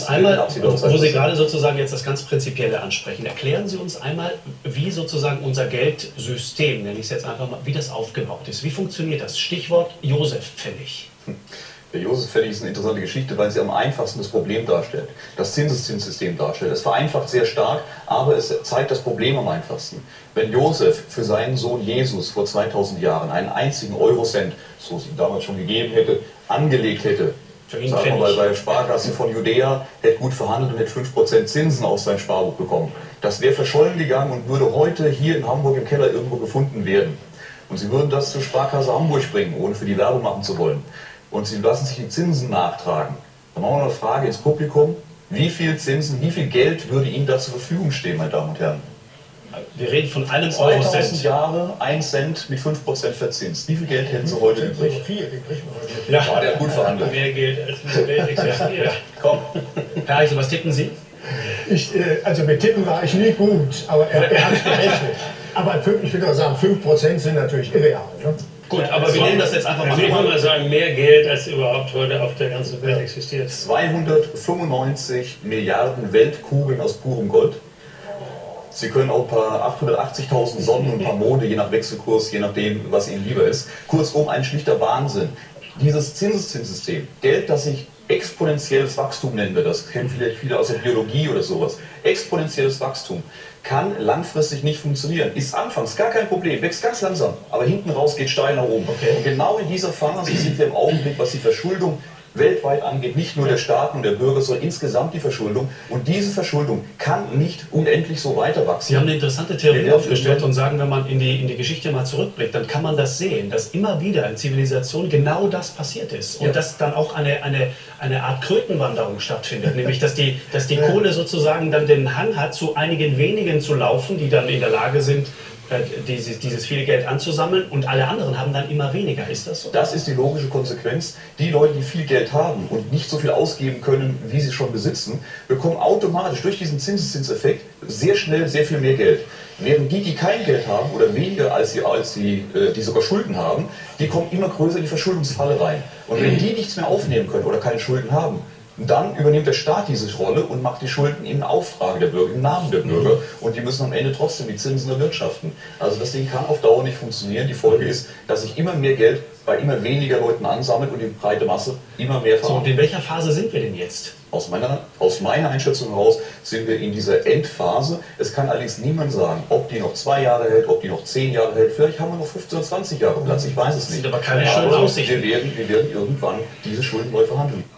Einmal, wo Sie gerade sozusagen jetzt das ganz Prinzipielle ansprechen, erklären Sie uns einmal, wie sozusagen unser Geldsystem, nenne ich es jetzt einfach mal, wie das aufgebaut ist. Wie funktioniert das? Stichwort Joseph-Pfennig. Der Joseph-Pfennig ist eine interessante Geschichte, weil sie am einfachsten das Problem darstellt, das Zinseszinssystem darstellt. Es vereinfacht sehr stark, aber es zeigt das Problem am einfachsten. Wenn Joseph für seinen Sohn Jesus vor 2000 Jahren einen einzigen Eurocent, so es ihm damals schon gegeben hätte, angelegt hätte, sagen wir mal bei der Sparkasse von Judäa, hätte gut verhandelt und hätte 5% Zinsen auf sein Sparbuch bekommen. Das wäre verschollen gegangen und würde heute hier in Hamburg im Keller irgendwo gefunden werden. Und Sie würden das zur Sparkasse Hamburg bringen, ohne für die Werbung machen zu wollen. Und Sie lassen sich die Zinsen nachtragen. Dann machen wir eine Frage ins Publikum. Wie viel Zinsen, wie viel Geld würde Ihnen da zur Verfügung stehen, meine Damen und Herren? Wir reden von einem 2000 Eurocent. Jahre, 1 Cent mit 5% verzinst. Wie viel Geld hätten Sie heute übrig? Ja, Der hat gut verhandelt. Mehr Geld als mehr Geld existiert. Ja, komm. Herr Eichel, was tippen Sie? Also mit Tippen war ich nie gut, aber er hat es gerechnet. Aber ich würde auch sagen, 5% sind natürlich irreal. Ne? Gut, aber wir nehmen das jetzt einfach mal. Also ich würde mal sagen, mehr Geld als überhaupt heute auf der ganzen Welt existiert. 295 Milliarden Weltkugeln aus purem Gold. Sie können auch ein paar 880.000 Sonnen und ein paar Monde, je nach Wechselkurs, je nachdem, was Ihnen lieber ist. Kurzum, ein schlichter Wahnsinn. Dieses Zinseszinssystem, Geld, das sich exponentielles Wachstum nennen wir das, kennen vielleicht viele aus der Biologie oder sowas. Exponentielles Wachstum kann langfristig nicht funktionieren. Ist anfangs gar kein Problem, wächst ganz langsam, aber hinten raus geht steil nach oben. Okay. Und genau in dieser Phase sind wir im Augenblick, was die Verschuldung weltweit angeht, nicht nur der Staaten und der Bürger, sondern insgesamt die Verschuldung. Und diese Verschuldung kann nicht unendlich so weiter wachsen. Sie haben eine interessante Theorie aufgestellt und sagen, wenn man in die Geschichte mal zurückblickt, dann kann man das sehen, dass immer wieder in Zivilisationen genau das passiert ist. Und dass dann auch eine Art Krötenwanderung stattfindet. Nämlich, dass die Kohle sozusagen dann den Hang hat, zu einigen wenigen zu laufen, die dann in der Lage sind, dieses viele Geld anzusammeln, und alle anderen haben dann immer weniger. Ist das so? Das ist die logische Konsequenz. Die Leute, die viel Geld haben und nicht so viel ausgeben können, wie sie schon besitzen, bekommen automatisch durch diesen Zinseszinseffekt sehr schnell sehr viel mehr Geld. Während die kein Geld haben oder weniger als die sogar Schulden haben, die kommen immer größer in die Verschuldungsfalle rein. Und wenn die nichts mehr aufnehmen können oder keine Schulden haben, dann übernimmt der Staat diese Rolle und macht die Schulden im Auftrag der Bürger, im Namen der Bürger. Und die müssen am Ende trotzdem die Zinsen erwirtschaften. Also das Ding kann auf Dauer nicht funktionieren. Die Folge ist, dass sich immer mehr Geld bei immer weniger Leuten ansammelt und die breite Masse immer mehr So, und verarmt. in welcher Phase sind wir denn jetzt? Aus meiner Einschätzung heraus sind wir in dieser Endphase. Es kann allerdings niemand sagen, ob die noch 2 Jahre hält, ob die noch 10 Jahre hält. Vielleicht haben wir noch 15 oder 20 Jahre Platz, ich weiß es nicht. Sind aber keine schönen Aussichten. Wir werden irgendwann diese Schulden neu verhandeln.